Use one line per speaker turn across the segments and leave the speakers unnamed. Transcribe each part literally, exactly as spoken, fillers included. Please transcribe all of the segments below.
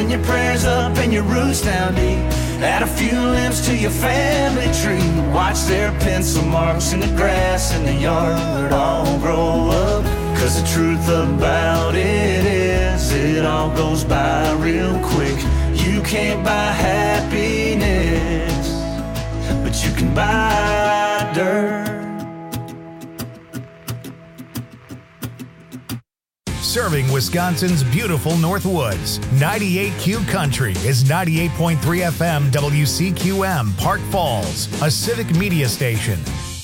and your prayers up and your roots down deep. Add a few limbs to your family tree. Watch their pencil marks in the grass in the yard all grow up. Cause the truth about it is, it all goes by real quick. You can't buy happiness, but you can buy dirt.
Serving Wisconsin's beautiful North Woods, ninety-eight Q Country is ninety-eight point three F M W C Q M, Park Falls, a civic media station.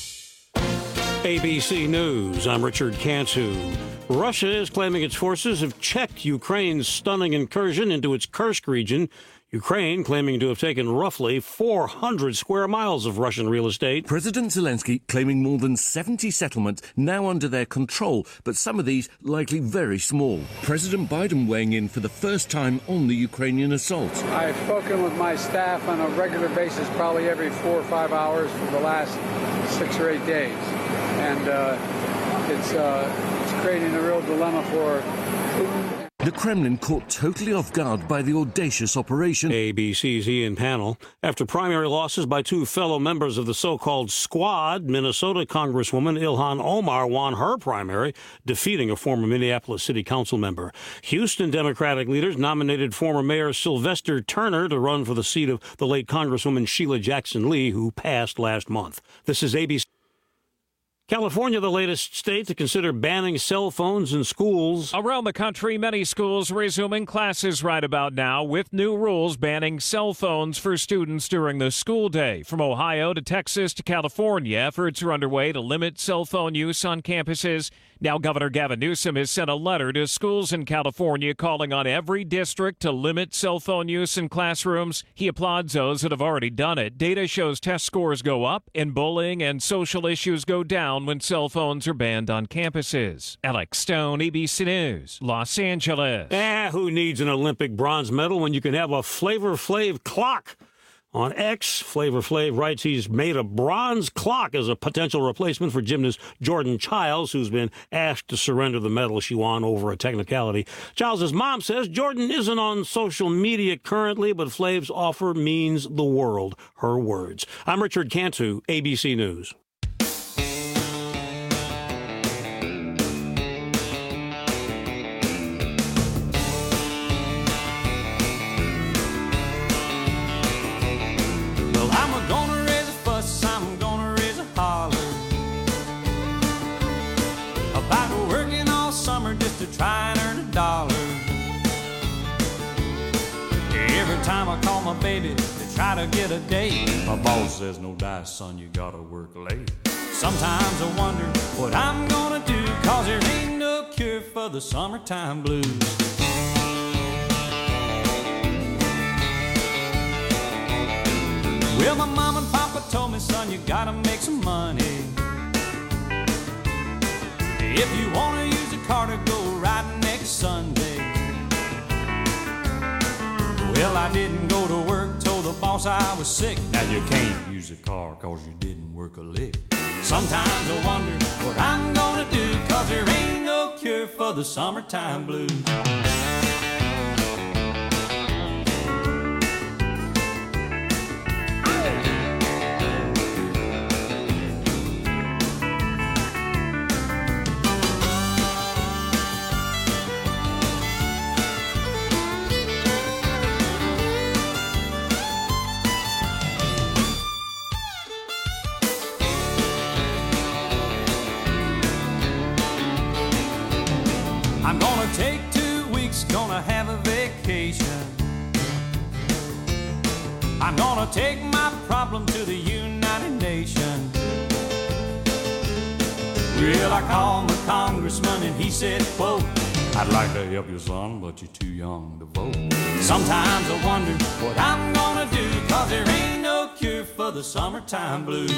A B C News, I'm Richard Cantu. Russia is claiming its forces have checked Ukraine's stunning incursion into its Kursk region. Ukraine claiming to have taken roughly four hundred square miles of Russian real estate.
President Zelensky claiming more than seventy settlements now under their control, but some of these likely very small. President Biden weighing in for the first time on the Ukrainian assault.
I've spoken with my staff on a regular basis, probably every four or five hours for the last six or eight days. And uh, it's, uh, it's creating a real dilemma for Putin.
The Kremlin caught totally off guard by the audacious operation.
A B C's Ian Pannell. After primary losses by two fellow members of the so-called Squad, Minnesota Congresswoman Ilhan Omar won her primary, defeating a former Minneapolis City Council member. Houston Democratic leaders nominated former Mayor Sylvester Turner to run for the seat of the late Congresswoman Sheila Jackson Lee, who passed last month. This is A B C. California, the latest state to consider banning cell phones in schools.
Around the country, many schools resuming classes right about now with new rules banning cell phones for students during the school day. From Ohio to Texas to California, efforts are underway to limit cell phone use on campuses. Now, Governor Gavin Newsom has sent a letter to schools in California calling on every district to limit cell phone use in classrooms. He applauds those that have already done it. Data shows test scores go up and bullying and social issues go down when cell phones are banned on campuses. Alex Stone, A B C News, Los Angeles.
Eh, who needs an Olympic bronze medal when you can have a Flavor Flav clock? On X, Flavor Flav writes he's made a bronze clock as a potential replacement for gymnast Jordan Childs, who's been asked to surrender the medal she won over a technicality. Childs' mom says Jordan isn't on social media currently, but Flav's offer means the world. Her words. I'm Richard Cantu, A B C News.
Try and earn a dollar. Every time I call my baby to try to get a date, my boss says, no dice, son, you gotta work late. Sometimes I wonder what I'm gonna do, cause there ain't no cure for the summertime blues. Well, my mom and papa told me, son, you gotta make some money. If you wanna use a car to go riding next Sunday. Well, I didn't go to work, told the boss I was sick. Now you can't use a car cause you didn't work a lick. Sometimes I wonder what I'm gonna do, cause there ain't no cure for the summertime blues. I'm gonna take two weeks, gonna have a vacation. I'm gonna take my problem to the United Nations. Well, I called my congressman and he said, quote, I'd like to help you, son, but you're too young to vote. Sometimes I wonder what I'm gonna do, cause there ain't no cure for the summertime blues.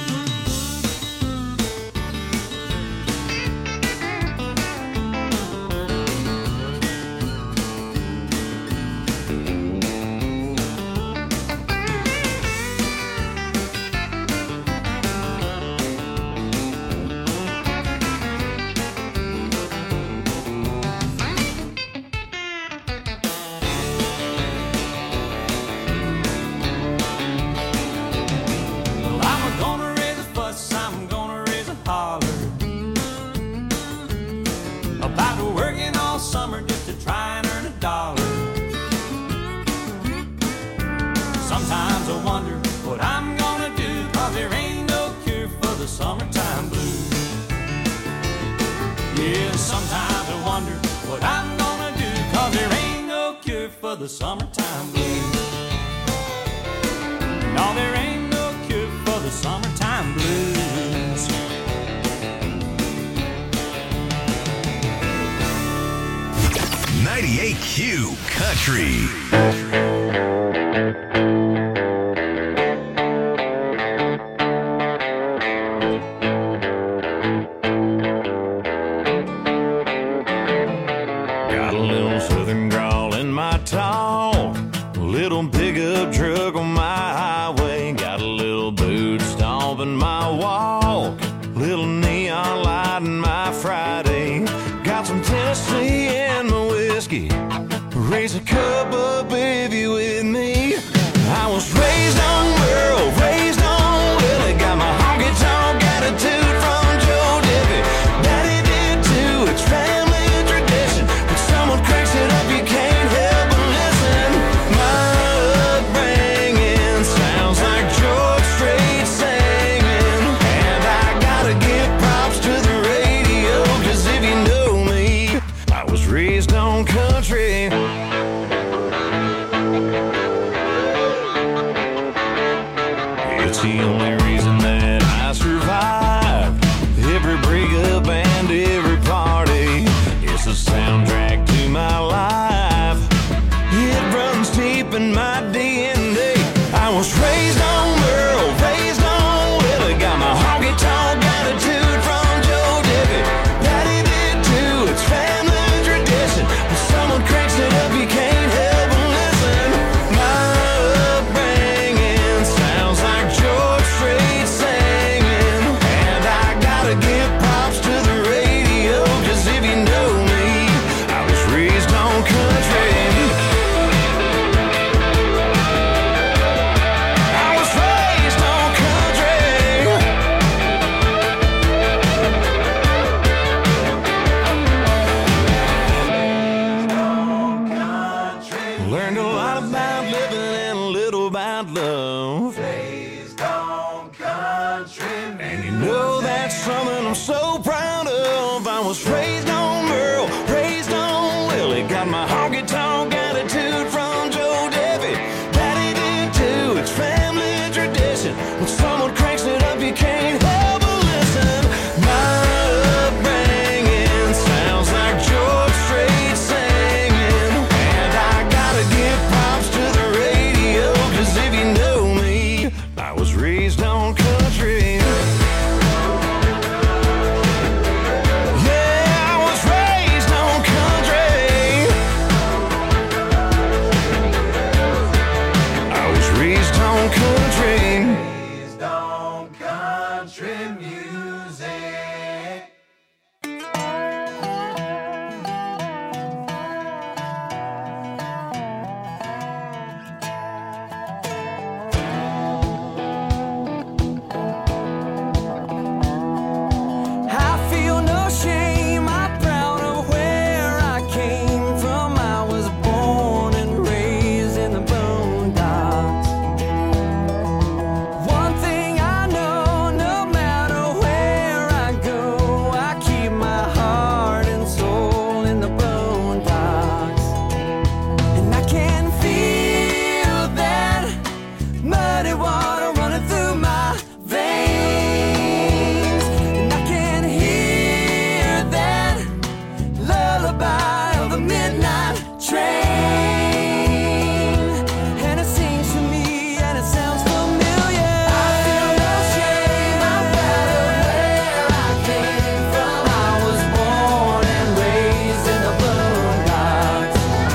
summertime blues. Yeah, sometimes I wonder what I'm gonna do, 'cause there ain't no cure for the summertime blues. No, there ain't no cure for the summertime blues.
ninety-eight Q Country.
Got a little southern drawl in my talk, a little pickup truck on my highway, got a little boot stomp in my walk, little neon light in my Friday, got some Tennessee in my whiskey, raise a cup up if you with me. I was raised on Merle, raised on Willie, got my honky-tonk attitude from Joe Diffie. Daddy did too, it's family tradition. When someone cracks it up, you can't help but listen. My upbringing sounds like George Strait singing, and I gotta give props to the radio, 'cause if you know me, I was raised on country. It's the only reason that I survived every breakup and every party. It's the soundtrack to my life. It runs deep in my D N A. I was raised on Merle, raised on Willie, got my honky-tonk attitude from Joe Diffie. Daddy did too, it's family tradition. When someone cranks it up, you can't help but listen. My upbringing sounds like George Strait singing, and I gotta give props to the radio, 'cause if you know me, I was raised on country. I was raised on country. Learned a lot about living and a little about love. And you know that's something I'm so proud of. I was raised on Merle, raised on Willie, got my honky-tonk attitude from Joe Diffie. Daddy did too, it's family tradition. When someone cranks it up, you can't help but listen. My upbringing sounds like George Strait singing, and I gotta give props to the radio, 'cause if you know me, I was raised on country. Yeah, I was raised on country. I was raised on country.
Raised on country music.
I feel no shame, I'm proud of where I came from. I was born and raised in the boondocks. One thing I know, no matter where I go, I keep my heart and soul in the boondocks. And I can feel that muddy water running through my veins, and I can hear that lullaby of the midnight train, and it sings to me and it sounds familiar. I feel no shame, I'm proud of where I came from. I was born and raised in the boondocks.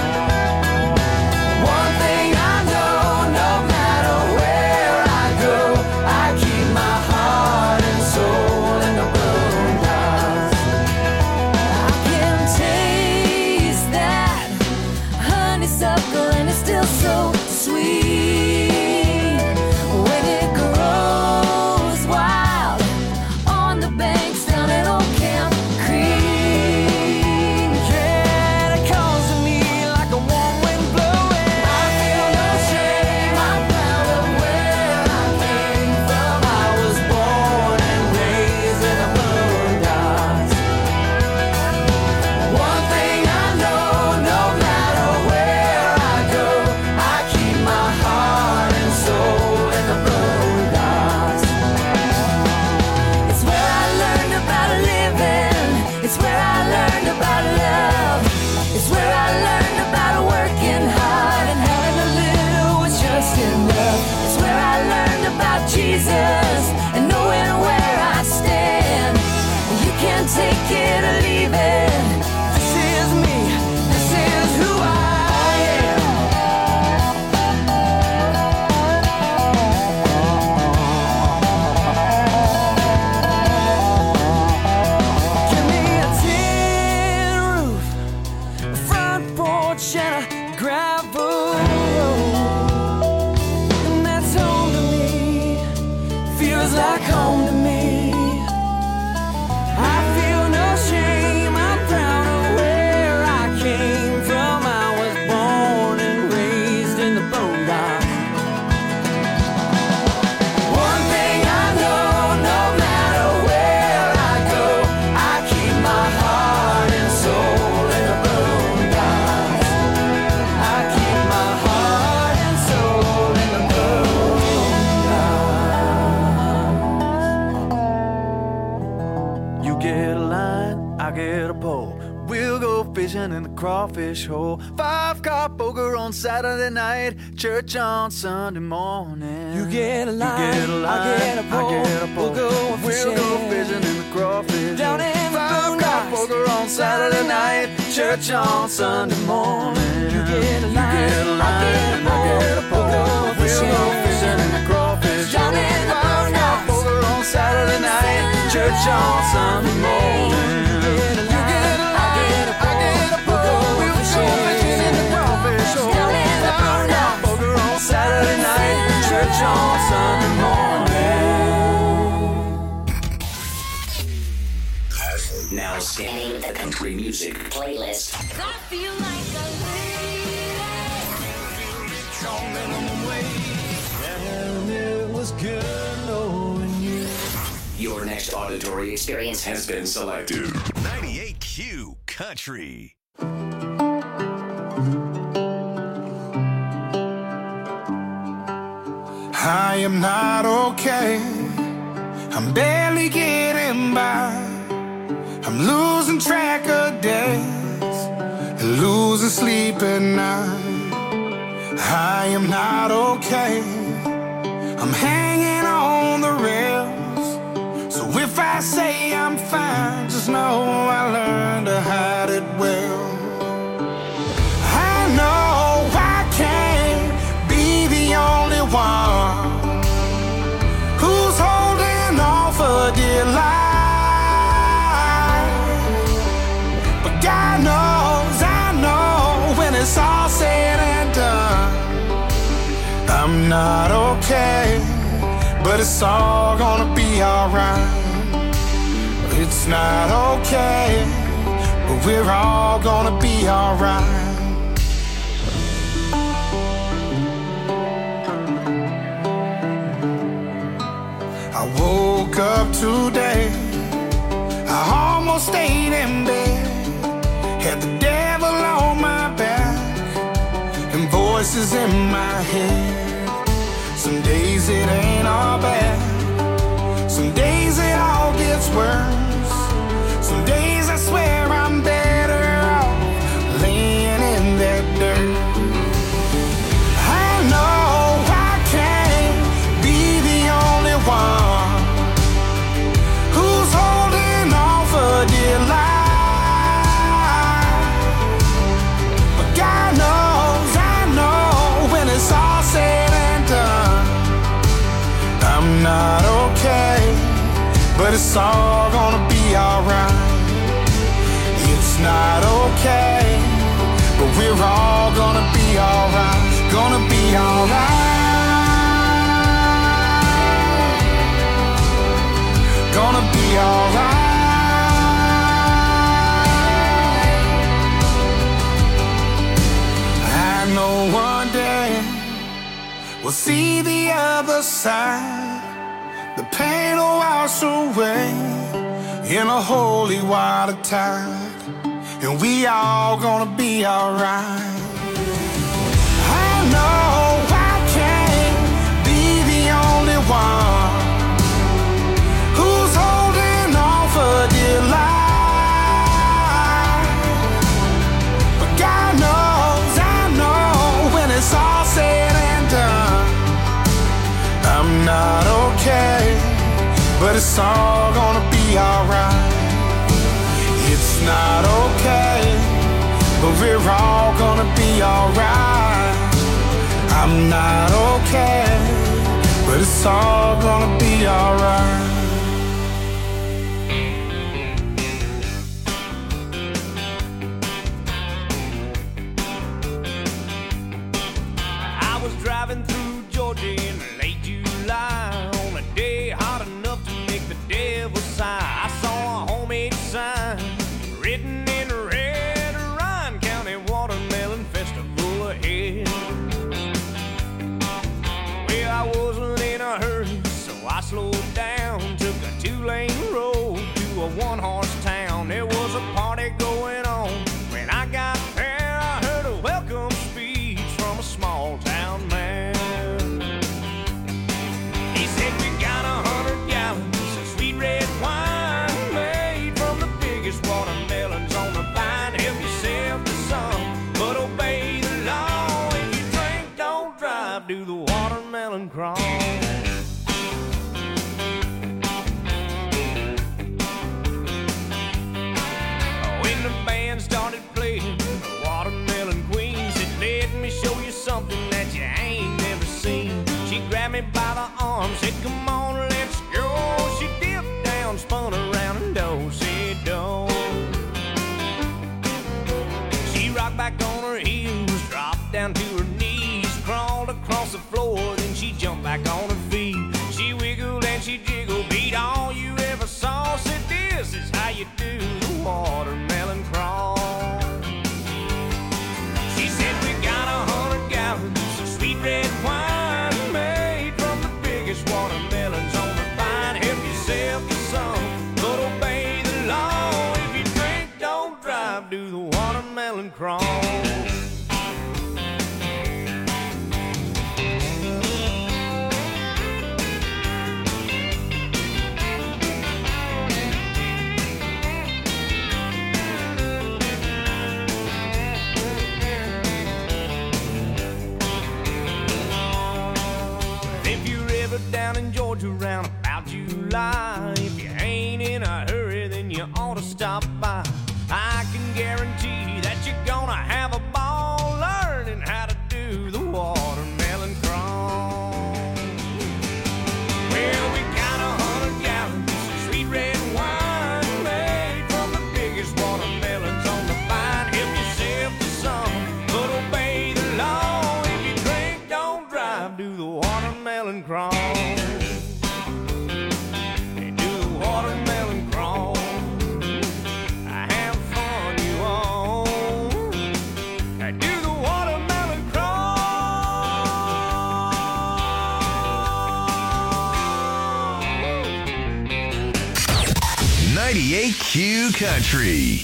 One thing I know, no matter where I go, I keep my heart and soul in the boondocks. I can taste that honeysuckle and it's still so sweet when it grows wild on the banks down at Old Camp Creek. Yeah, it calls to me like a warm wind blowing. I feel no shame, I'm proud of where I came from. I was born and raised gravel road. And that's home to me, feels like home to me. I feel no shame, I'm proud of where I came from. I was born and raised in the boondocks. One thing I know, no matter where I go, I keep my heart and soul in the boondocks. I keep my heart and soul in the boondocks. You get a line, I get a pole. We'll go fishing in the crawfish hole. Five car poker on Saturday night, church on Sunday morning. You get a line, you get a line I get a pole. I get a pole. We'll go fishing, we'll go fishing in the crawfish down hole. In the Five car poker on Saturday night, church on Sunday morning. You get a line, you get a line I get a pole. I get a pole. We'll go fishing, we'll go fishing in the crawfish down hole. In the Five car poker on Saturday night, church on Sunday morning. Saturday night, church on Sunday morning.
Now scanning the country music playlist.
I feel like a
And it was good knowing you.
Your next auditory experience has been selected.
ninety-eight Q Country.
I am not okay. I'm barely getting by. I'm losing track of days and losing sleep at night. I am not okay. I'm hanging on the rails. So if I say I'm fine, just know I learned to hide it well. I know I can't be the only one who's holding on for dear life. But God knows, I know, when it's all said and done, I'm not okay, but it's all gonna be alright. It's not okay, but we're all gonna be alright. I woke up today, I almost stayed in bed, had the devil on my back and voices in my head. Some days it ain't all bad, some days it all gets worse. Some days I swear I'm better off laying in that dirt. I know I can't be the only one who's holding on for dear life. But God knows, I know, when it's all said and done, I'm not okay, but it's all gonna be alright. It's not okay, but we're all gonna be alright. Gonna be alright. Gonna be alright. I know one day we'll see the other side. The pain will wash away in a holy water tide, and we all gonna be alright. I know I can't be the only one who's holding on for dear life. But God knows, I know, when it's all said and done, I'm not okay, but it's all gonna be alright. It's not okay, but we're all gonna be alright. I'm not okay, but it's all gonna be alright.
drive, do the watermelon crawl. When the band started playing the Watermelon Queen, said, let me show you something that you ain't never seen. She grabbed me by the arm, said, come on, let's go. She dipped down, spun around, and do-si-do. She rocked back on her heels, dropped down to her knees, crawled across the floor, then she jumped back on her feet. She wiggled and she jiggled, beat all you ever saw. Said, this is how you do the watermelon crawl. She said, we got a hundred gallons of sweet red wine made from the biggest watermelons on the vine. Help yourself to some, but obey the law. If you drink, don't drive, do the watermelon crawl. Down in Georgia round about July, if you ain't in a hurry, then you ought to stop by. I can guarantee that you're gonna have a ball learning how to do the watermelon crawl. Well, we got a hundred gallons of sweet red wine made from the biggest watermelons on the vine. Help yourself to some, but obey the law. If you drink, don't drive, do the watermelon crawl.
ninety-eight Q Country.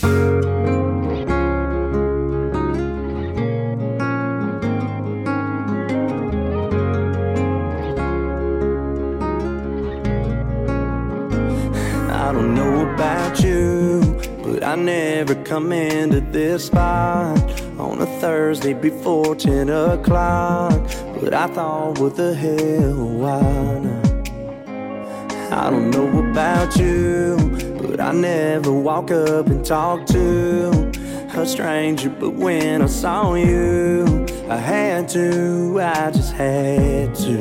I don't know about you, but I never come into this spot on a Thursday before ten o'clock. But I thought, what the hell, why not? I don't know about you, but I never walk up and talk to a stranger. But when I saw you, I had to, I just had to.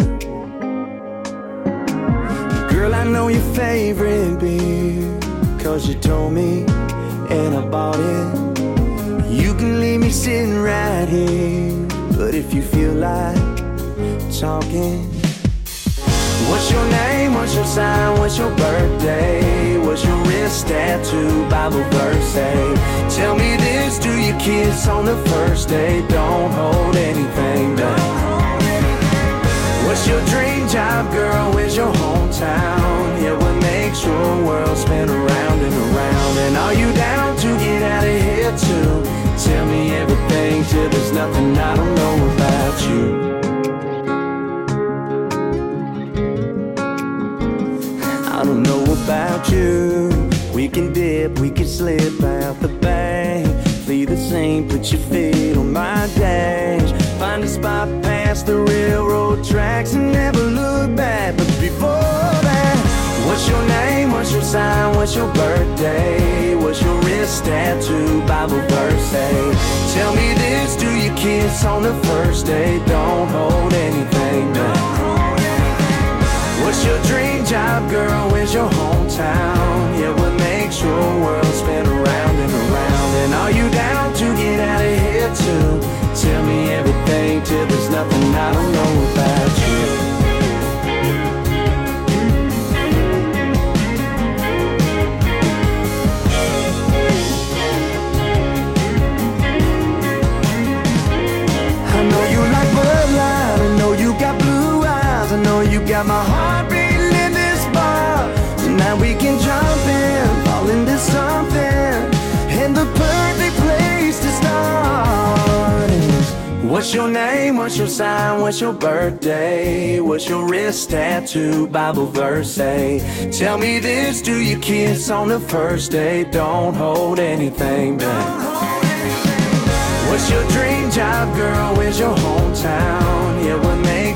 Girl, I know your favorite beer, cause you told me and I bought it. You can leave me sitting right here, but if you feel like talking, what's your name, what's your sign, what's your birthday, what's your wrist tattoo, Bible verse say? Tell me this, do you kiss on the first date? Don't hold anything back. What's your dream job, girl, where's your hometown? Yeah, what makes your world spin around and around? And are you down to get out of here too? Tell me everything till there's nothing I don't know about you. I don't know about you. We can dip, we can slip out the bank, flee the scene, put your feet on my dash, find a spot past the railroad tracks and never look back. But before that, what's your name, what's your sign, what's your birthday, what's your wrist tattoo, Bible verse say? Tell me this, do you kiss on the first date? Don't hold anything back. What's your dream job, girl, where's your hometown? Yeah, what makes your world spin around and around? And are you down to get out of here too? Tell me everything till there's nothing I don't know about you. I know you like Bud Light, I know you got blue eyes, I know you got my heart beating in this bar. Tonight we can jump in, fall into something, and the perfect place to start is, what's your name, what's your sign, what's your birthday, what's your wrist tattoo, Bible verse say? Tell me this, do you kiss on the first date? Don't hold anything back. What's your dream job, girl, where's your hometown? Yeah, what makes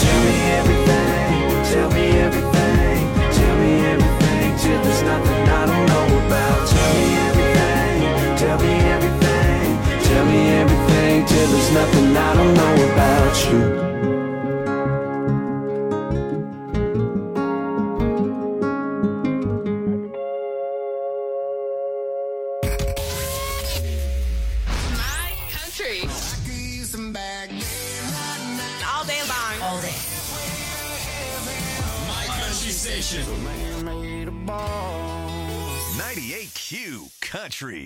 Tell me everything, tell me everything, tell me everything, till there's nothing I don't know about. Tell me everything, tell me everything, tell me everything, till there's nothing I don't know about you.
All day long. All day.
My country station.
ninety-eight Q Country.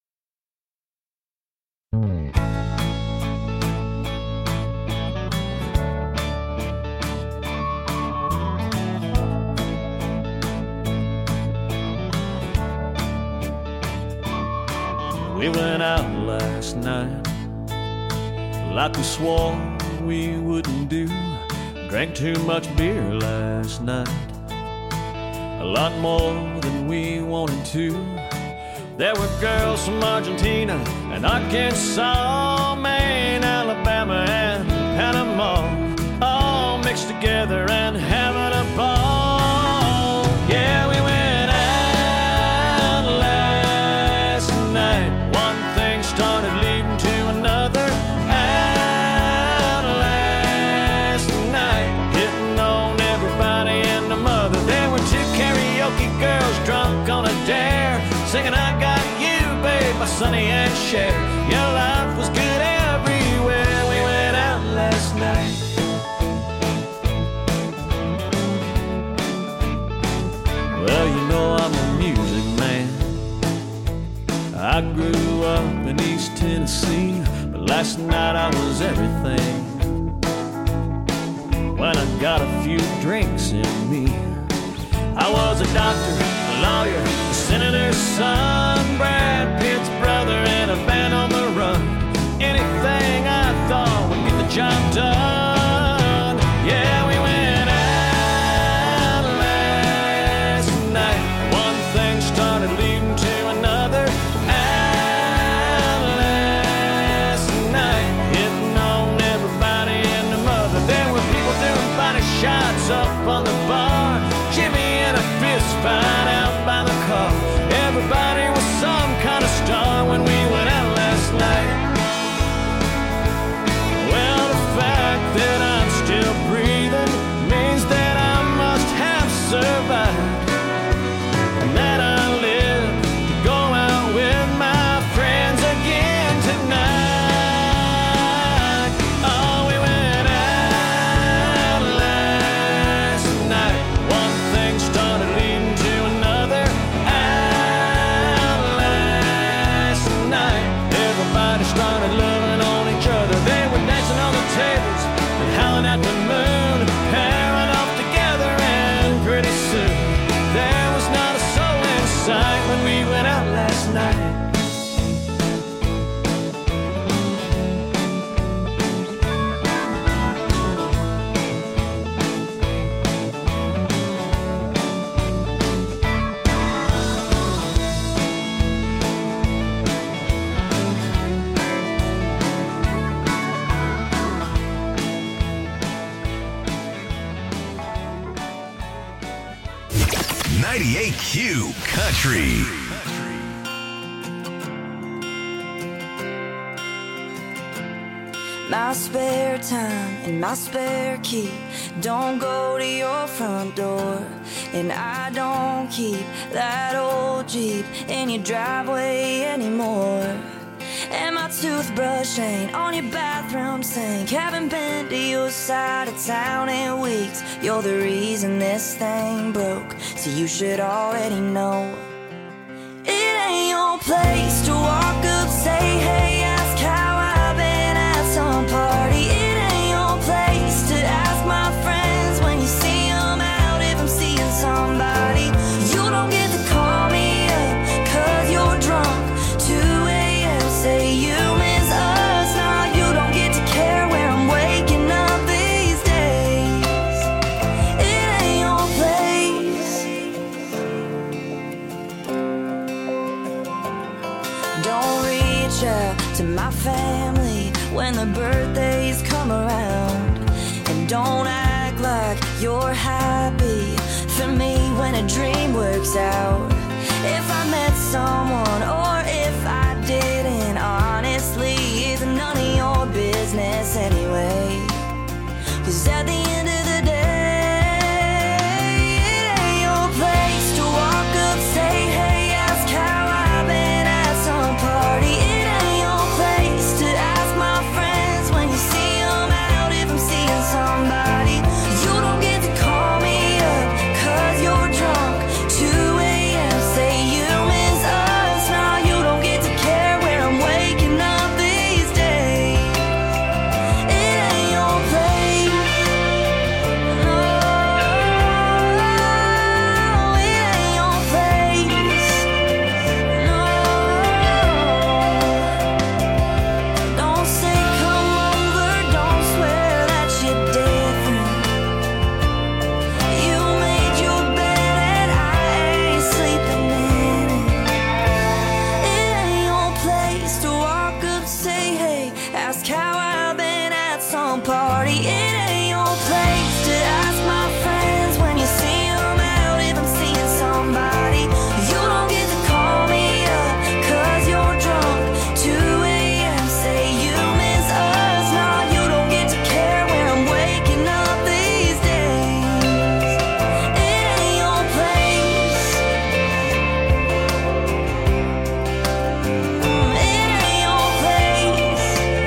We went out last night like we swore we wouldn't do. Drank too much beer last night, a lot more than we wanted to. There were girls from Argentina and Arkansas, Maine, Alabama, and Panama, all mixed together and having a ball. Yeah, we went out last night. One thing started leading to another. Out last night, hitting on everybody and the mother. There were two karaoke girls drunk on a dare, singing I Got You, Babe, by Sonny and Cher. Your life was good everywhere. We went out last night. Well, you know I'm a music man. I grew up in East Tennessee, but last night I was everything. When I got a few drinks in me, I was a doctor, a lawyer, a senator's son, Brad Pitt's brother, and a band on the run. Anything I thought would get the job done. Yeah, we went out last night. One thing started leading to another. Out last night, hitting on everybody and the mother. There were people doing body shots up on the bar, Jimmy and a fist fight out by the car. Everybody was some kind of star when we went out last night. Well, the fact that I'm still breathing means that I must have survived, and that I live to go out with my friends again tonight. Oh, we went out last night. One thing started leading to another. Out last night, everybody started loving on each other. They were dancing on the tables and howling at the moon, pairing off together, and pretty soon there was not a soul in sight when we went out last night.
ninety-eight Q Country.
My spare time and my spare key don't go to your front door, and I don't keep that old Jeep in your driveway anymore. And my toothbrush ain't on your bathroom sink. Haven't been to your side of town in weeks. You're the reason this thing broke, so you should already know. It ain't your place to walk up, say hey, ask how I've been at some party. It ain't your place to ask my friends when you see them out if I'm seeing somebody. You don't get to call me up cause you're drunk. two a.m. say you miss us. Nah, you don't get to care where I'm waking up these days. It ain't your place. Don't reach out to my family when the birthdays come around. And And don't act like you're happy for me when a dream works out. If I met someone or if I didn't, honestly, it's none of your business anyway. 'Cause at the end of the day, it ain't your place to walk up, say, hey, ask how I've been at some party. It ain't your place to ask my friends when you see them out if I'm seeing somebody. You don't get to call me up 'cause you're drunk, two a.m. say you miss us. Now you don't get to care where I'm waking up these days. It ain't your place. No, it ain't your place. No, don't say come over, don't swear that you're different. You made your bed and I ain't sleeping in it. It ain't your place to walk up, say hey, ask how I've been at some party. It ain't your place to ask my friends when you see them out if I'm seeing somebody. You don't get to call me up 'cause you're drunk, two a.m. say you miss us. Now you don't get to care where I'm waking up these days. It ain't your place. It ain't your place.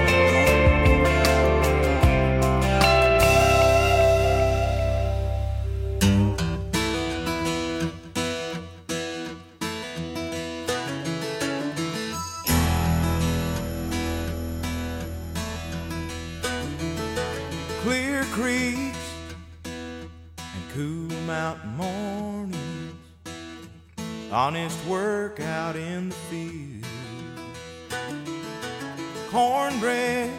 Clear creeks and cool mountain mornings, honest work out in the field, cornbread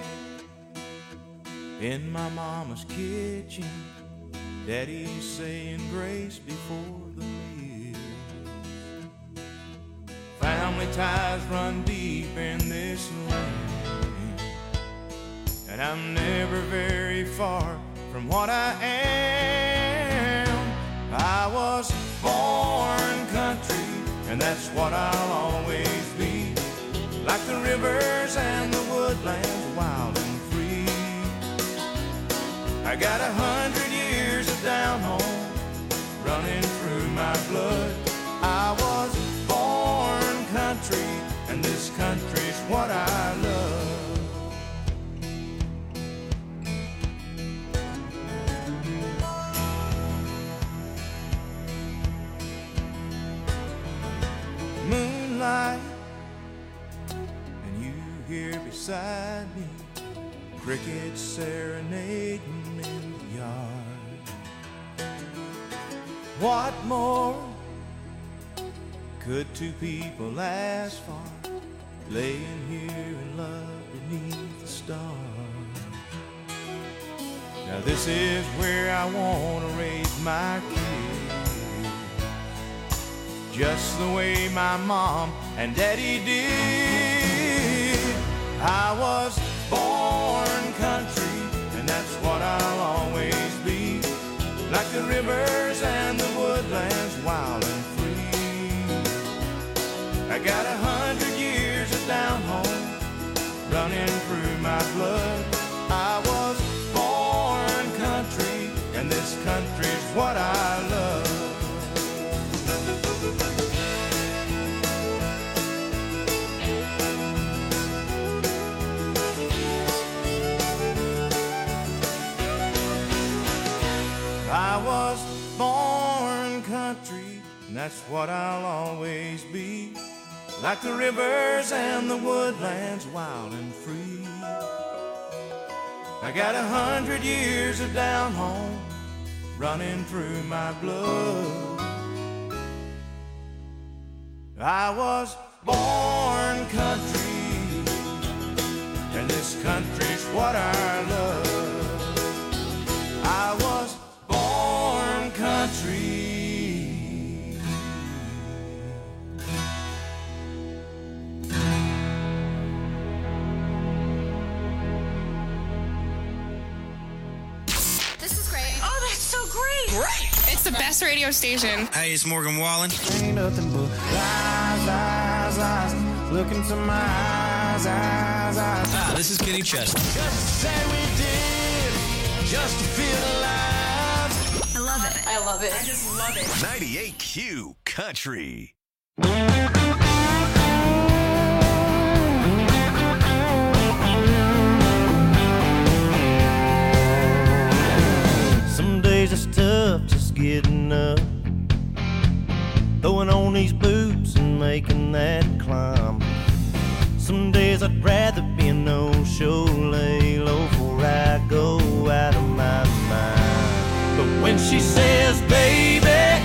in my mama's kitchen, daddy's saying grace before the meal. Family ties run deep in this land, and I'm never very far from what I am. I was born country, and that's what I'll always be. Like the rivers and the woodlands, wild and free. I got a hundred years of down home running through my blood. I was born country, and this country's what I love. Moonlight, and you here beside me, crickets serenading in the yard. What more could two people ask for, laying here in love beneath the stars? Now this is where I want to raise my kids, just the way my mom and daddy did. I was born country, and that's what I'll always be. Like the rivers and the woodlands, wild and free. I got a hundred years of down home running through my blood. I was born country, and this country's what I love. I was born country, and that's what I'll always be. Like the rivers and the woodlands, wild and free. I got a hundred years of down home running through my blood. I was born country, and this country's what I love. I was born country.
the best radio station.
Hey, it's Morgan Wallen.
Ain't nothing but lies, lies, lies. Look into my eyes, eyes, eyes.
Ah, this is Kenny Chesney.
Just to say we did, just to feel alive.
I love it. I love it. I just love it.
ninety-eight Q Country.
Some days it's tough just getting up, throwing on these boots and making that climb. Some days I'd rather be a no-show, lay low before I go out of my mind. But when she says, baby,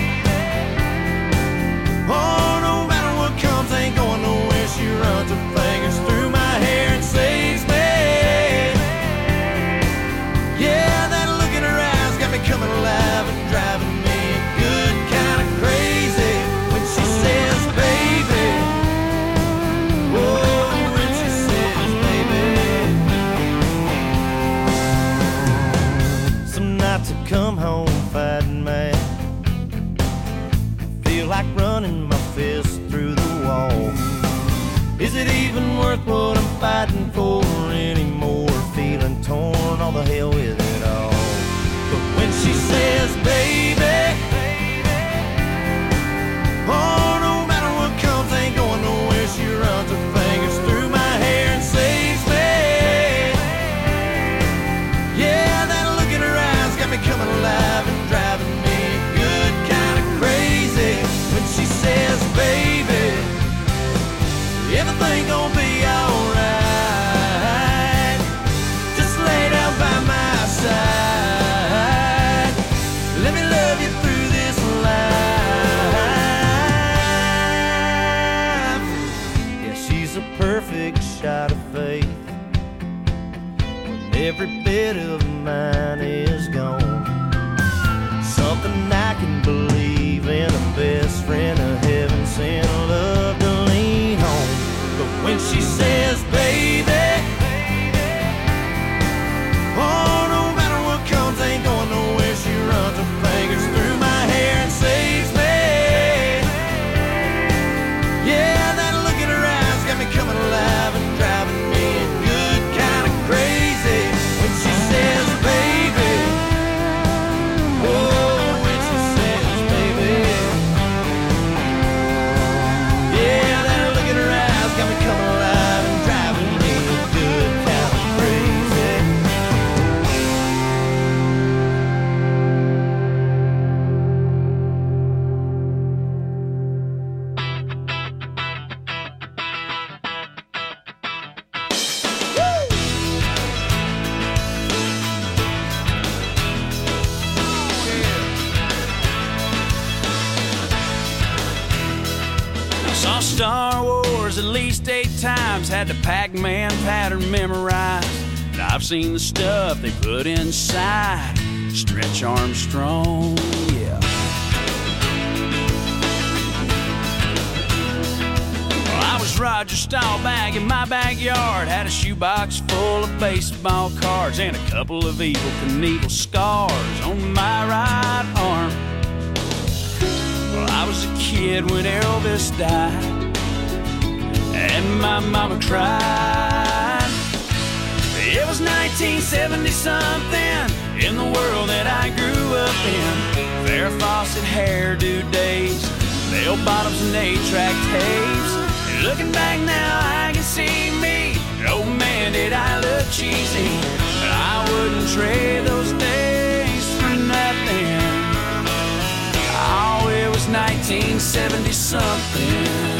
oh, no matter what comes, ain't going nowhere. She runs her fingers through my hair and saves me. Yeah, that look in her eyes got me coming alive and driving me good kind of crazy. When she says, baby, oh, when she says, baby. Some nights I come home fighting mad, feel like running my fist through the wall. Is it even worth what I'm fighting for anymore? Feeling torn, all the hell with it all. But when she says, baby, oh, no matter what comes, ain't going nowhere. She runs her fingers through my hair and saves me. Yeah, that look in her eyes got me coming alive and driving me good kind of crazy. When she says, baby, everything gonna be alright. Just lay down by my side. Let me love you through this life. Yeah, she's a perfect shot of faith when every bit of mine is gone. Something I can believe in, a best friend of heaven sent, love to lean on. But when she says, baby, oh, no matter what comes, ain't going nowhere. She runs her fingers through my hair and saves me. Yeah, that look in her eyes got me coming alive and driving me good kind of crazy. When she says, baby, oh, when she says, baby, yeah, that look in her eyes got me coming alive and driving me good kind of crazy.
I saw Star Wars at least eight times, had the Pac-Man pattern memorized. And I've seen the stuff they put inside Stretch Armstrong, yeah. Well, I was Roger Staubach in my backyard, had a shoebox full of baseball cards and a couple of Evel Knievel scars on my right arm. Well, I was a kid when Elvis died, and my mama cried. It was nineteen seventy something in the world that I grew up in. Farrah Fawcett hairdo days, bell bottoms and eight-track tapes. And looking back now, I can see me. Oh man, did I look cheesy? But I wouldn't trade those days for nothing. Oh, it was nineteen seventy something.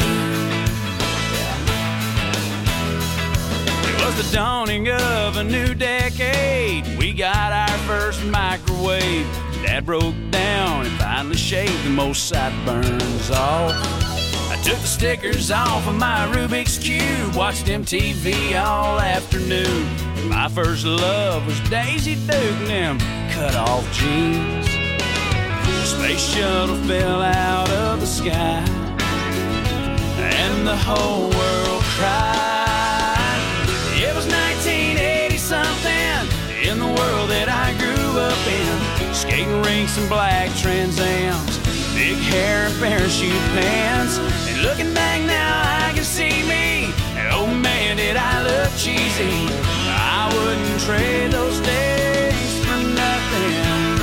It was the dawning of a new decade. We got our first microwave. Dad broke down and finally shaved the most sideburns off. I took the stickers off of my Rubik's Cube, watched M T V all afternoon. My first love was Daisy Duke and them cut-off jeans. The space shuttle fell out of the sky, and the whole world cried. It was nineteen eighty something in the world that I grew up in. Skating rinks
rings and black Trans Ams, big hair and parachute pants. And looking back now, I can see me. And oh man, did I look cheesy. I wouldn't trade those days for nothing.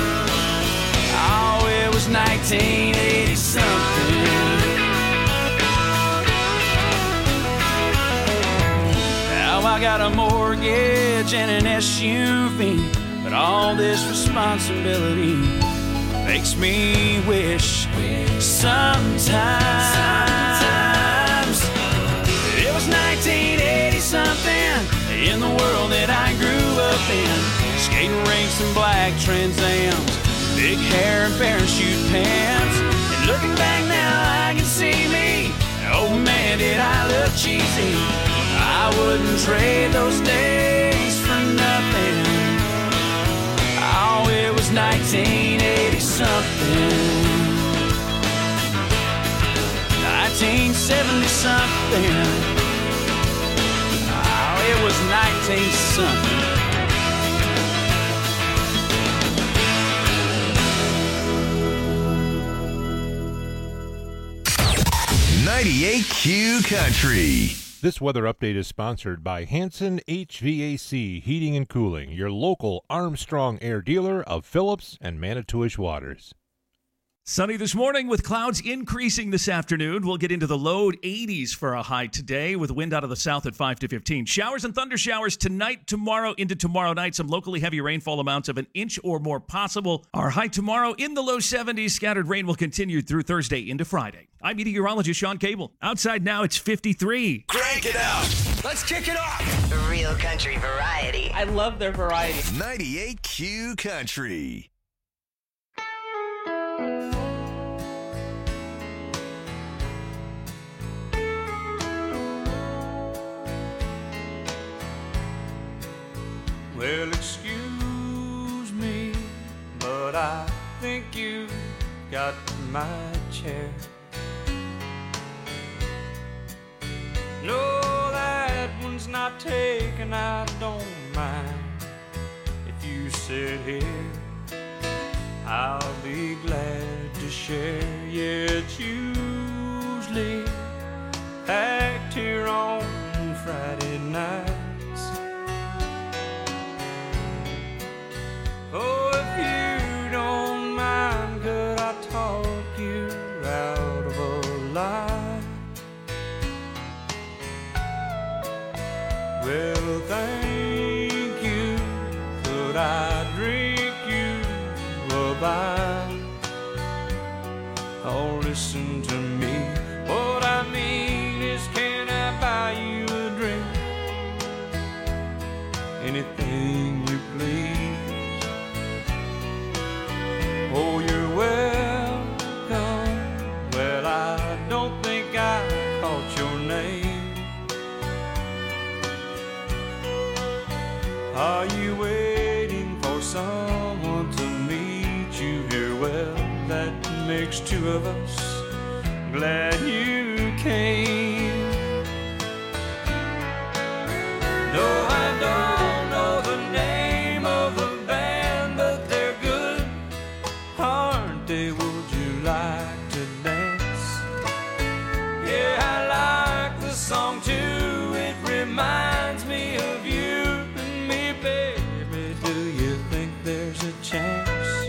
Oh, it was nineteen eighty something. Now I got a mortgage and an S U V, but all this responsibility makes me wish sometimes it was nineteen eighty something in the world that I grew up in. Skating rinks and black Trans Ams, big hair and parachute pants. And looking back now, I can see me. Oh man, did I look cheesy. I wouldn't trade those days for nothing. Oh, it was nineteen eighty something. nineteen seventy something. Oh, it was nineteen something.
ninety-eight Q Country.
This weather update is sponsored by Hanson H V A C Heating and Cooling, your local Armstrong Air dealer of Phillips and Manitowish Waters.
Sunny this morning with clouds increasing this afternoon. We'll get into the low eighties for a high today with wind out of the south at five to fifteen. Showers and thunder showers tonight, tomorrow, into tomorrow night. Some locally heavy rainfall amounts of an inch or more possible. Our high tomorrow in the low seventies. Scattered rain will continue through Thursday into Friday. I'm meteorologist Sean Cable. Outside now, it's fifty-three.
Crank it up. Let's kick it off.
Real country variety.
I love their variety.
ninety-eight Q Country.
Well, excuse me, but I think you got my chair. No, that one's not taken, I don't mind. If you sit here, I'll be glad to share. Yeah, it's usually packed here on Friday nights. Oh, if you don't mind, could I talk you out of a lie? Well, thank you. Could I drink you a bite? Oh, listen to me. What I mean is, can I buy you a drink? Anything you please. Oh, you're welcome. Well, I don't think I caught your name. Are you waiting for someone to meet you here? Well, that makes two of us. Glad you came. No, I don't know the name of the band, but they're good, aren't they? Would you like to dance? Yeah, I like the song too. It reminds me of you and me, baby. Do you think there's a chance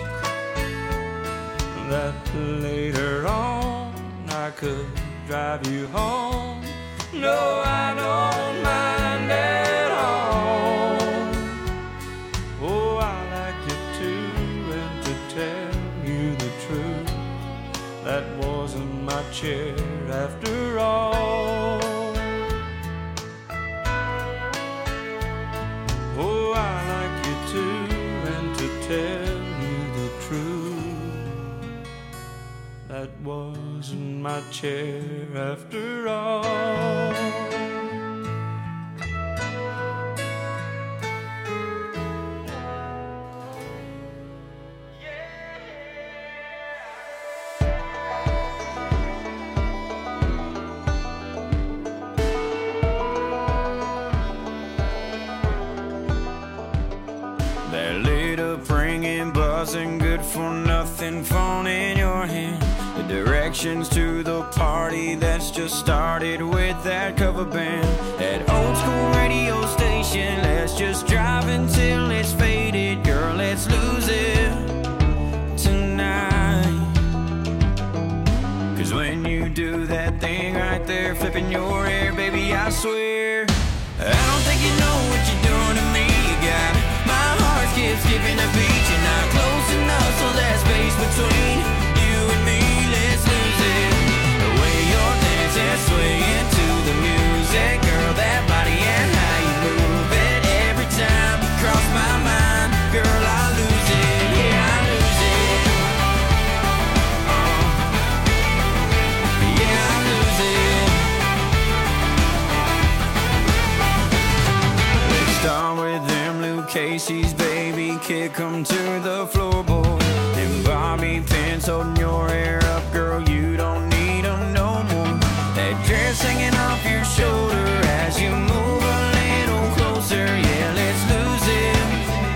that later on I could drive you home? No, I don't mind at all. Oh, I like you too, and to tell you the truth, that wasn't my chair after all. Oh, I like you too, and to tell you the truth, that wasn't my chair after all.
They're laid up ringing, buzzing, good for nothing.
something fun in your hand. The directions to the party that's just started with that cover band. That old school radio station, let's just drive until it's faded. Girl, let's lose it tonight. Cause when you do that thing right there, flipping your hair, baby, I swear I don't think you know what you're doing to me. You got my heart skips skipping a beat. You're not close enough, so that space between you and me, let's lose it. The way you're dancing, swaying to the music, girl, that body and how you move it. Every time you cross my mind, girl, I lose it. Yeah, I lose it. Uh, yeah, I lose it. Let's start with them Luke Casey's, baby, kick 'em to the floorboard. And Bobby pins holding your hair up, girl, you don't need them no more. That dress hanging off your shoulder as you move a little closer. Yeah, let's lose it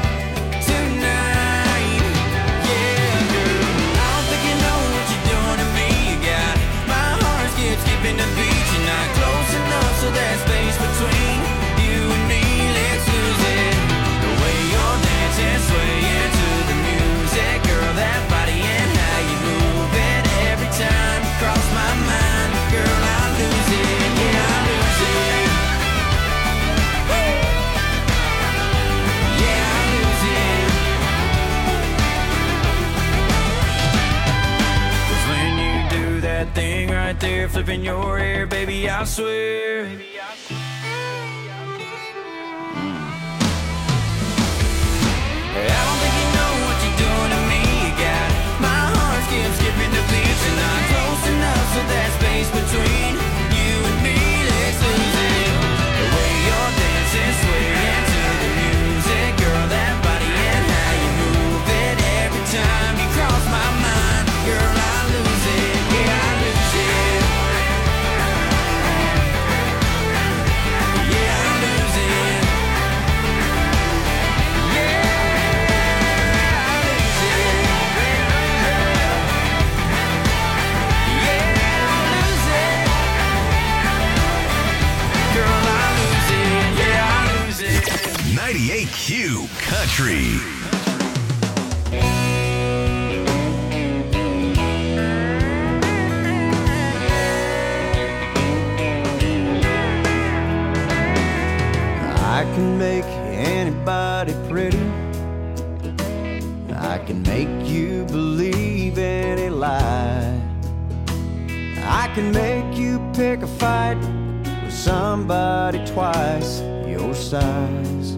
tonight. Yeah, girl, I don't think you know what you're doing to me. You got my heart skips skipping the beat. You're not close enough, so that space between you and me, let's lose it. The way you're dancing, swaying to the music, girl, that body and how you move it. Every time you cross my mind, girl, I lose it. Yeah, I lose it. Woo! Yeah, I lose it. 'Cause when you do that thing right there, flipping your hair, baby, I swear I don't think you know what you're doing to me. You got my heart skips skipping the beats. You're not close enough, so that space between you and me, let's lose it. The way you're dancing, swaying to the music, girl, that body and how you move it. Every time you cross my mind, girl, I lose it. Yeah, I lose it. Yeah, I lose it.
ninety-eight Q Country.
I can make anybody pretty. I can make you believe any lie. I can make you pick a fight with somebody twice your size.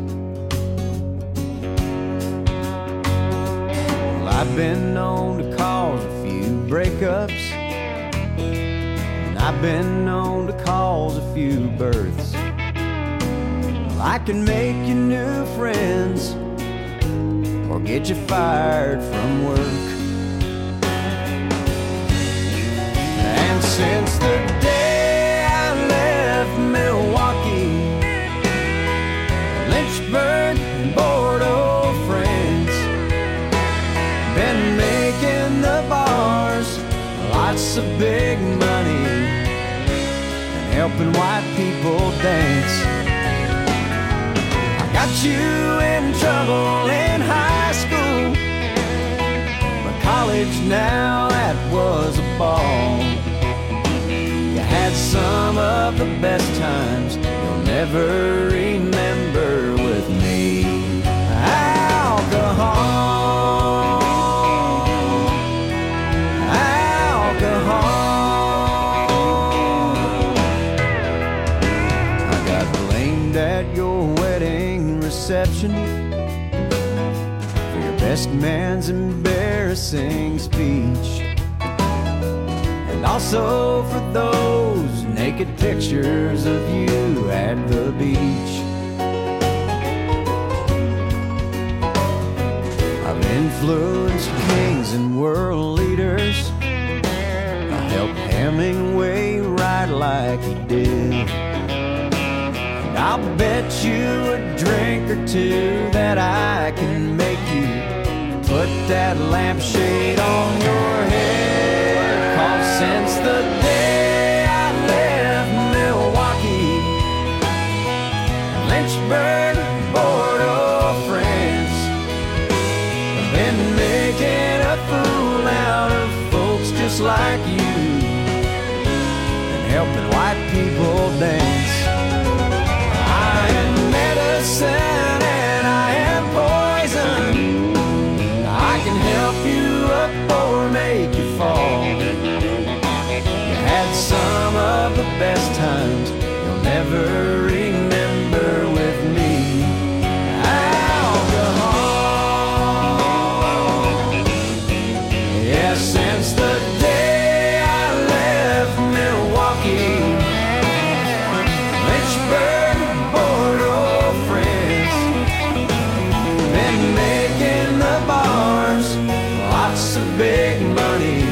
Well, I've been known to cause a few breakups, and I've been known to cause a few births. Well, I can make you new friends or get you fired from work. And since the day I left Milwaukee, Lynchburg and Bordeaux, France, been making the bars lots of big money and helping white people dance. I got you in trouble in high school, but college now, that was a ball. You had some of the best times you'll never remember with me. Alcohol, alcohol. I got blamed at your wedding reception for your best man's embarrassing speech, and also for those naked pictures of you at the beach. I've influenced kings and world leaders. I helped Hemingway write like he did. And I'll bet you a drink or two that I can make you
put that lampshade on your head. 'Cause since the day I left Milwaukee, Lynchburg, Bordeaux, France, I've been making a fool out of folks just like you and helping white people dance. I am medicine and I am poison. I can help you up or make you fall. You had some of the best times you'll never remember with me. Alcohol. Yeah, since the day I left Milwaukee, Lynchburg, Bordeaux, France, been making the bars lots of big money.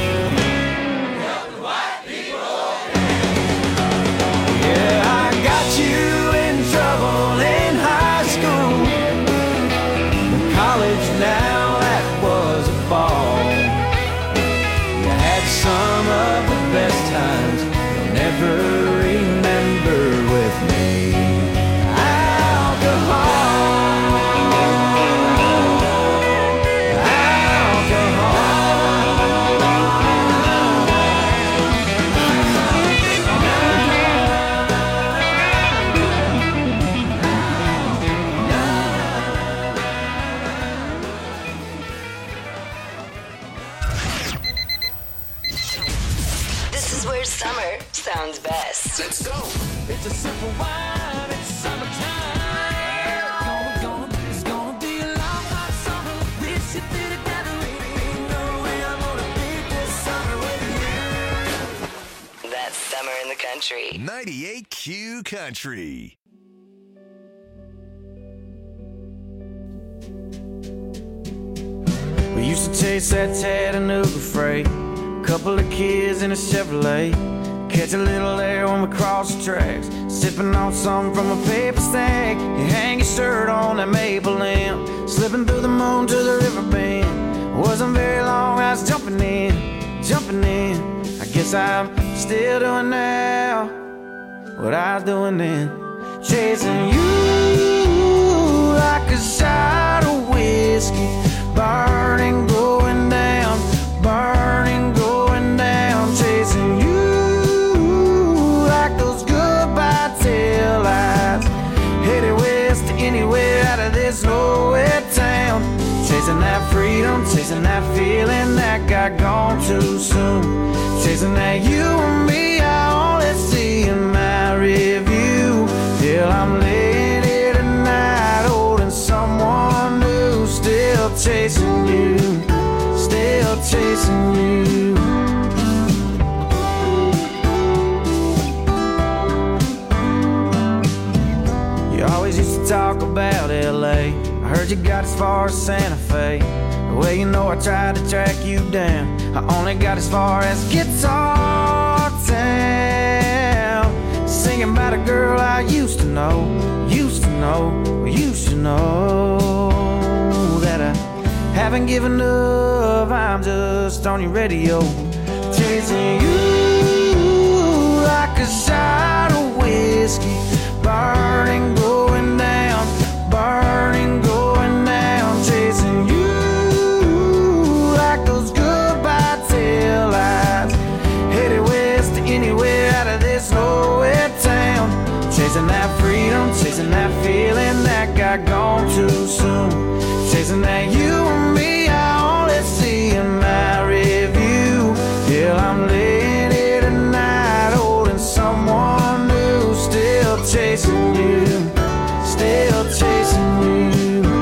Yeah, I got you in trouble in high school. In college now, that was a ball. You had some of the best times you'll never remember with me. Alcohol.
This is where summer sounds best.
Let's go.
It's a simple wine, it's summertime. Gonna, gonna, it's gonna be a long hot summer. We should be together. Ain't no way I'm gonna beat this summer with you.
That's summer in the country.
ninety-eight Q Country.
We used to chase that Chattanooga freight, couple of kids in a Chevrolet, catch a little air when we cross the tracks, sipping on something from a paper stack. You hang your shirt on that maple limb, slipping through the moon to the river bend. Wasn't very long, I was jumping in, jumping in. I guess I'm still doing now what I was doing then, chasing you like a shot of whiskey, burning, going down, burning, going down, chasing you like those goodbye taillights, headed west to anywhere out of this nowhere town, chasing that freedom, chasing that feeling that got gone too soon, chasing that you and me I only see in my review, till I'm laying here tonight holding someone new, still chasing you, still chasing you. You always used to talk about L A, I heard you got as far as Santa Fe. Well, you know I tried to track you down, I only got as far as Guitar Town, singing about a girl I used to know, used to know, used to know, that I haven't given up, I'm just on your radio, chasing you like a shot of whiskey, burning, going down, burning, going down, chasing you like those goodbye taillights, headed west to anywhere out of this nowhere town, chasing that freedom, chasing that feeling that got gone too soon, chasing that you and me I only see in my review, till I'm laying here tonight holding someone new, still chasing you, still chasing you.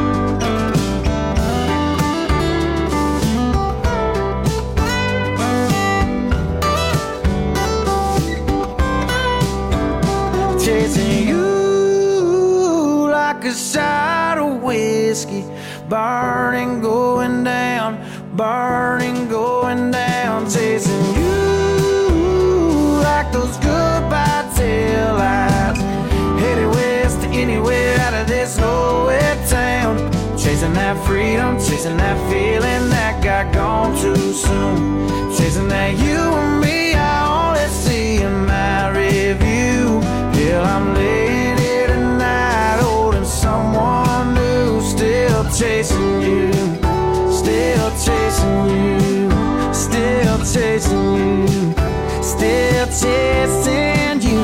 Chasing you like a shot of whiskey, burning, going down, burning, going down, chasing you like those goodbye taillights, headed west to anywhere out of this nowhere town,
Chasing that freedom, chasing that feeling that got gone too soon. Chasing that you and me, I only see in my review. Hell, I'm laying here tonight, holding someone new. Still chasing you, still chasing you, still chasing you, still chasing you.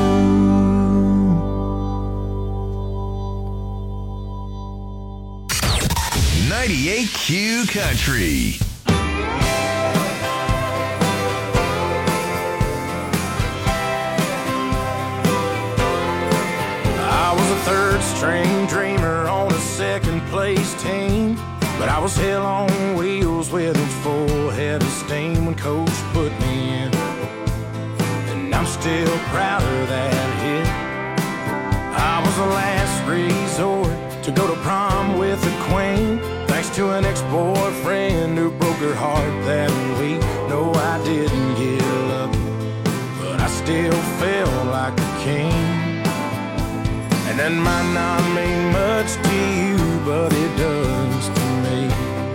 ninety-eight Q Country.
I was a third string dreamer on a second place team, but I was hell on wheels with a full head of steam when coach put me in, and I'm still proud of that hit. I was the last resort to go to prom with a queen, thanks to an ex-boyfriend who broke her heart that week. No, I didn't get lucky, but I still felt like a king. And that might not mean much to you, but it does to me.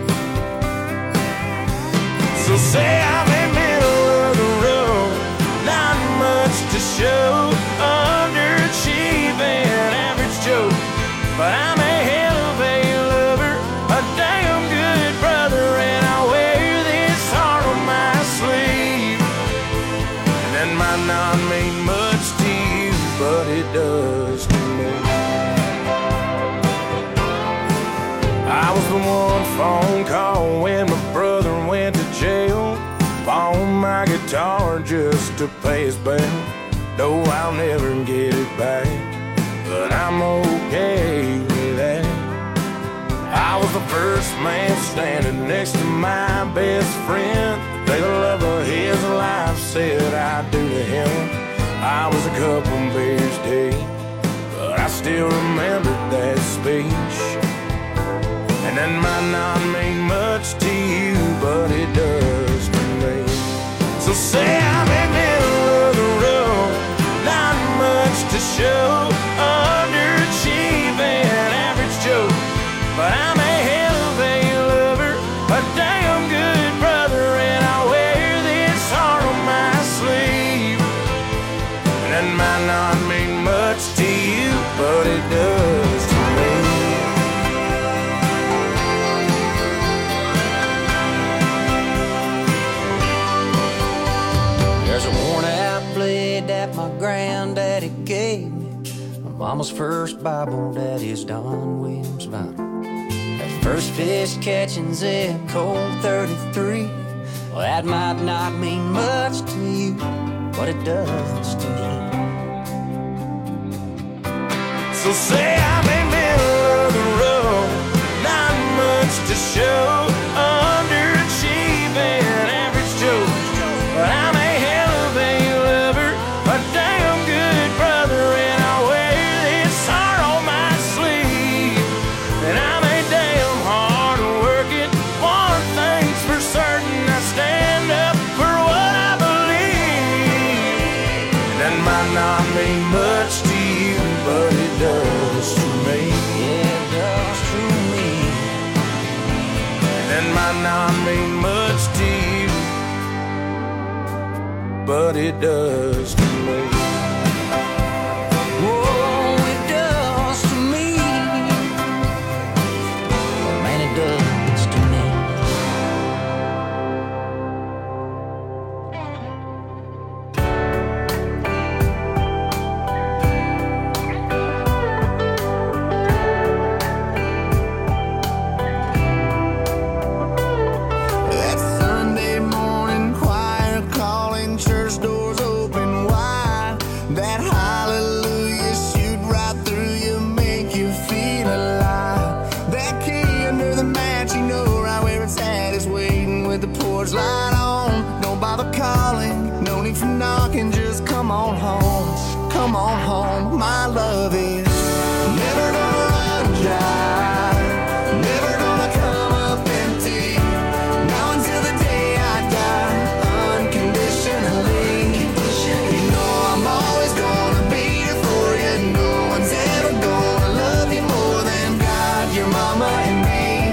So say I'm in the middle of the road, not much to show, underachieving, average Joe, but I'm a hell of a lover, a damn good brother, and I wear this heart on my sleeve. And that might not mean much to you, but it does to me. I was the one phone call when my brother went to jail, pawned my guitar just to pay his bail. No, I'll never get it back, but I'm okay with that. I was the first man standing next to my best friend, the day the love of his life said I do to him. I was a couple beers deep, but I still remember that speech. And that might not mean much to you, but it does to me. So say I'm in the middle of the road, not much to show, underachieving, average Joe, but I'm a hell of a lover, a damn good brother, and I wear this heart on my sleeve. And that might not mean much to you, but it does to me.
There's a worn out blade that my granddaddy gave me, my mama's first Bible, daddy's Don Williams vinyl. That first fish catching's in cold thirty-three. Well, that might not mean much to you, but it does to me.
So say I'm in the middle of the road, not much to show, underachieving, average Joe, but I'm a hell of a lover, a damn good brother, and I wear this heart on my sleeve. And I'm a damn hard working, one thing's for certain, I stand up for what I believe. And that might not mean much to you, but it does to me.
Yeah, it does to me.
And that might not mean much to you, but it does to me.
Oh, it does to me. Oh, man, it does to me.
That Sunday morning choir calling, church doors open wide. That hallelujah shoot right through you, make you feel alive. That key under the mat, you know right where it's at, is waiting with the porch light on. Don't bother calling, no need for knocking, just come on home. Come on home, my love is never gonna run dry, never gonna come up empty. Now until the day I die, unconditionally. You know I'm always gonna be here for you. No one's ever gonna love you more than God, your mama, and me.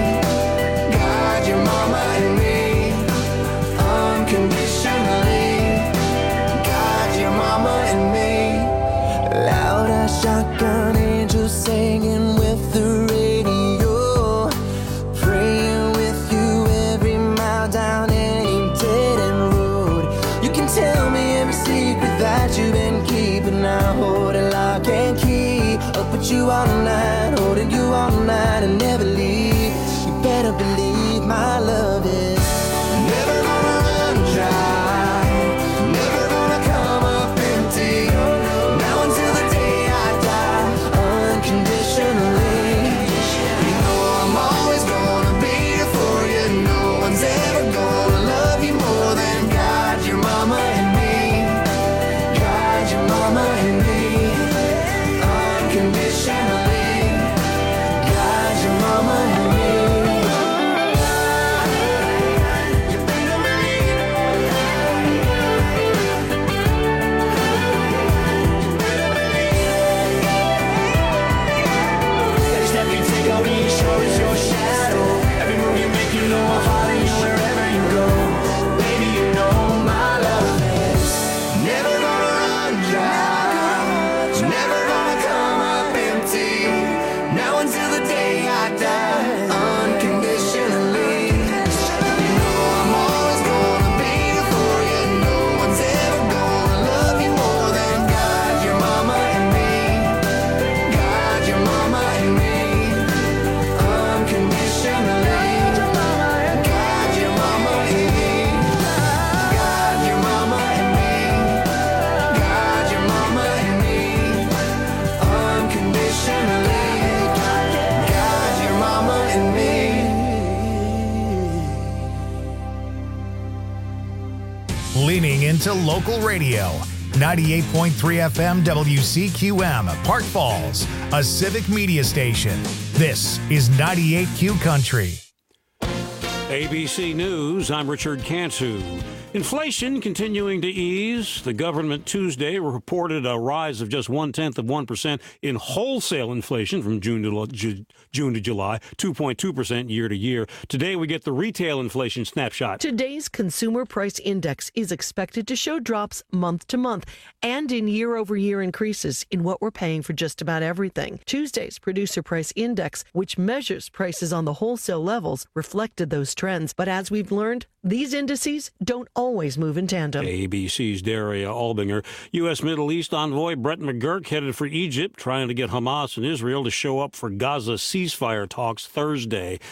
singing with the radio, praying with you every mile down any dead end road. You can tell me every secret that you've been keeping. I hold it lock and key, up with you all night, holding you all night and never leave. You better believe my love is never gonna run dry, never gonna come up empty. Now until the day I die, unconditionally. You know I'm always gonna be here for you. No one's ever gonna love you more than God, your mama and me. God, your mama and me. Unconditionally. God, your mama and me. Every step you take on me shows your shadow. Every move you make, you know I'll follow you wherever you go. Baby, you know my love is never gonna run dry, never gonna come up empty. Now until the day I die, unconditionally. You know I'm always gonna be here for you. No one's ever gonna love you more than God, your mama and me. God, your mama and me. Unconditionally. God, your mama and me. God, your mama and me. God, your mama and me. Unconditionally. God, your mama and me.
Leaning into local radio. ninety-eight point three F M W C Q M, Park Falls, a civic media station. This is ninety-eight Q Country.
A B C News, I'm Richard Cantu. Inflation continuing to ease. The government Tuesday reported a rise of just one-tenth of one percent in wholesale inflation from June to, Ju- June to July, two point two percent year to year. Today we get the retail inflation snapshot.
Today's Consumer Price Index is expected to show drops month to month and in year-over-year increases in what we're paying for just about everything. Tuesday's Producer Price Index, which measures prices on the wholesale levels, reflected those trends. But as we've learned, these indices don't always move in tandem.
A B C's Daria Albinger. U S. Middle East envoy Brett McGurk headed for Egypt, trying to get Hamas and Israel to show up for Gaza ceasefire talks Thursday.